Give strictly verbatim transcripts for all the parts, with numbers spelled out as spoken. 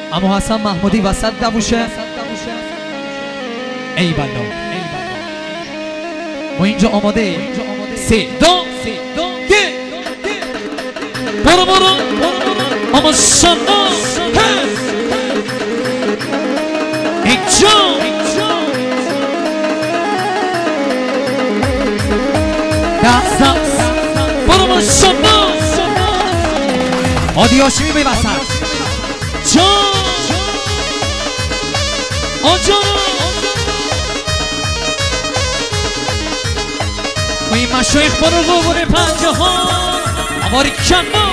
اما حسن محمودی وسط دبوشه. ای بلا ما اینجا آماده سه دو گه برو برو اما شما اینجا دست دست برو ما شما عادی هاشمی بی وسط جان آجان و این مشایخ برو قبور پنجه ها اماری کما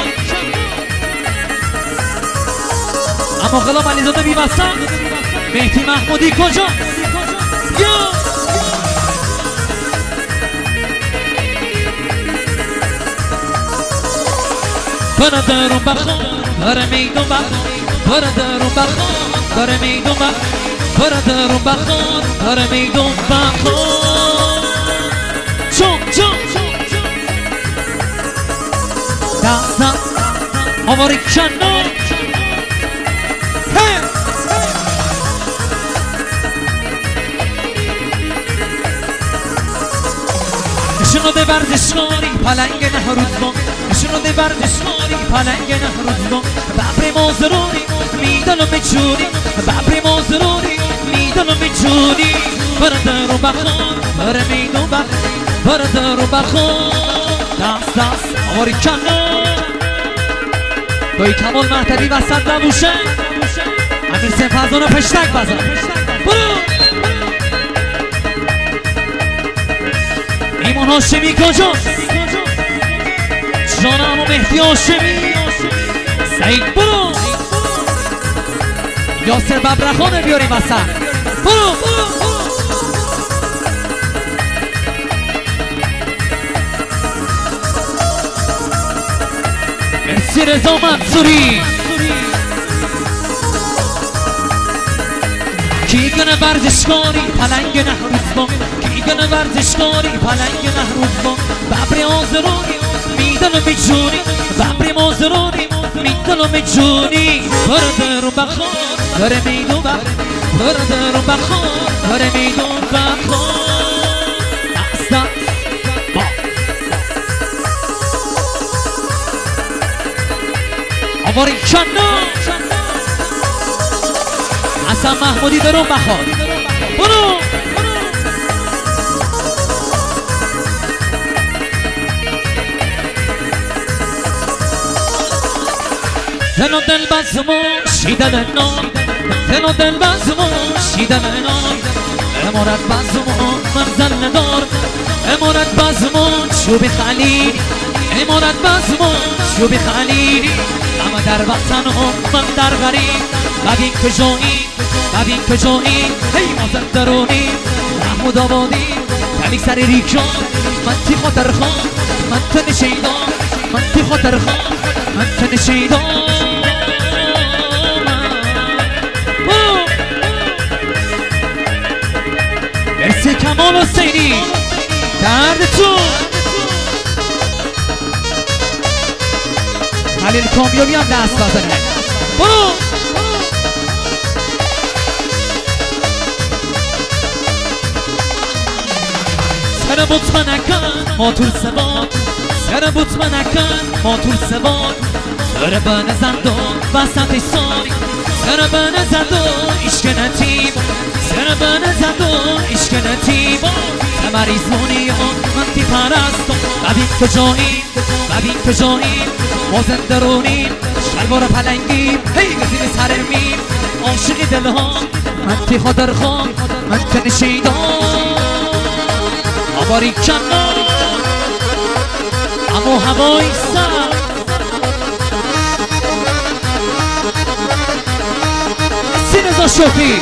اما غلام علیزاده بی وسط مهدی محمودی کجا یا برادرم بخون بر میدون بخون برادرم بخون بر میدون بخون برادرم بخون بر میدون بخون چون چون دست دست آواری کنار نشونده ورزشکاری پلنگ نهروز کن نشونده ورزشکاری پلنگ نهروز کن ببری مازرونی میدانم میچونی ببری مازرونی میدانم میچونی برادرم بخون بر میدون بخون برادرم بخون دست دست آواری کنار دوی کمال مهدوی وسط نبوشه امیر سنفزان و پشتک بزن برو ایمان هاشمی کجاست جانم و مهدی هاشمی سعید برو یاسر ببرخانه بیاریم وسط برو برو مرسی رضا منصوری کی گنه ورزشکاری پلنگ نهروز با کی گنه ورزشکاری پلنگ نهروز با ببری آزرونی میدانم میجونی ببری مازرونی میدانم میجونی برادرم بخون بر میدون بخون برادرم بخون بر میدون بخون دست دست آواری کنار حسن محمودی درون بخواد برو دل و دل بزمون شیدن نام دل و دل بزمون شیدن نام امارت بزمون منزل ندار امارت بزمون شوب خلیلی امارت بزمون شوب خلیلی اما در وطن من در غریب ببین کجایی ببین کجایی هی ما زندرونی محمود آبادی تلی سر ریکان من تی خاطر خان من تن شیدان من تی خاطر خان من تن شیدان مرسی کمال حسینی درد تو خلیل کامیابی هم دست بزنه برو سر بوت منکن ما طول سباد سر بوت منکن ما طول سباد سر بن زندان وسط ساری سر بن زندان عشق نتیب سر بن زندان عشق نتیب مریض مونی من تی پرستم ببین کجایی ببین کجایی ما زندرونیم شلوار پلنگیم هی گزین سرمیم عاشق دلها من تی خاطر خان من تن شیدان آباری کنار اما هوای سر سینزا شوخی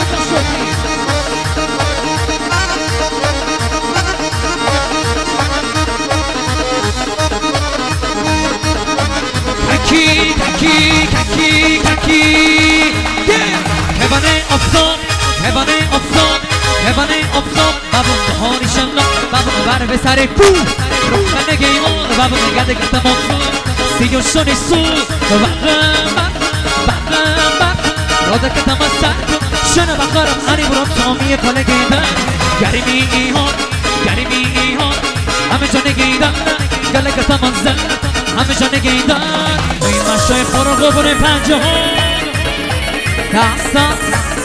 ککی ککی ککی ککی کبانه افتاد کبانه افتاد کبانه افتاد بابون دهانی شمنا بابون بر به سر کو روح نگیمان بابون نگده گفت مطلوب سیو شونی سو بابون بابون راده که تمسک شنه بخارم انی برام تامیه پاله گیدن گریمی ایهان گریمی ایهان همه جا نگیدن گله که تمزن همه جا نگیدن این مشای خورا قبور پنجه ها دستا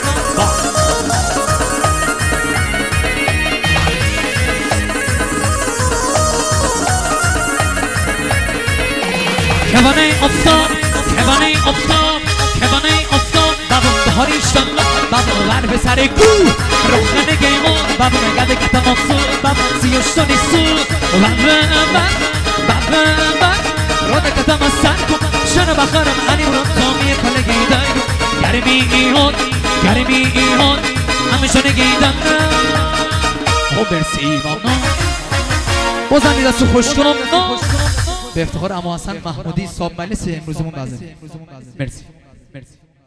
کوانه افتاب کوانه افتاب کوانه افتاب بابا بهاریشتم بابا ور به سر گو روخنه گیمان بابا نگده که تماسو بابا سیوشتونی سو بابا بابا بابا راده که تماسن کن شنه بخارم انی برام تامیه پله گیدن گرمی ایهان گرمی ایهان همیشه نگیدن خب برسی ایوانا بازم می دستو خوش کنم به افتخار اما حسن محمودی صاحب مجلس امروزمون بازم مرسی مرسی